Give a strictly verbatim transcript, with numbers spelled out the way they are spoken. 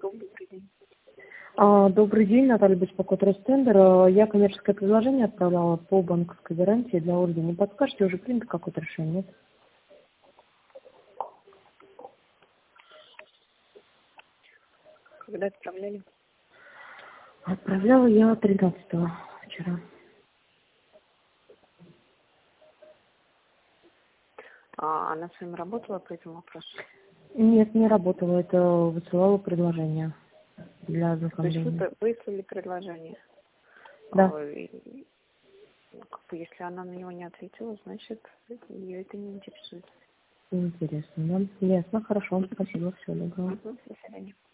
Добрый день. А, Добрый день, Наталья, беспокоит Ростендер. А, Я коммерческое предложение отправляла по банковской гарантии для Ольги. Не подскажете, уже принято какое-то решение? Нет? Когда отправляли? Отправляла я тринадцатого вчера. А она с вами работала по этому вопросу? Нет, не работала. Это высылала предложение для То есть вы ознакомления. п- выслали предложение? Да. А, и, ну, как бы, если она на него не ответила, значит, ее это не интересует. Интересно, да? Ясно, хорошо. Спасибо, всего доброго. Мгм. До свидания.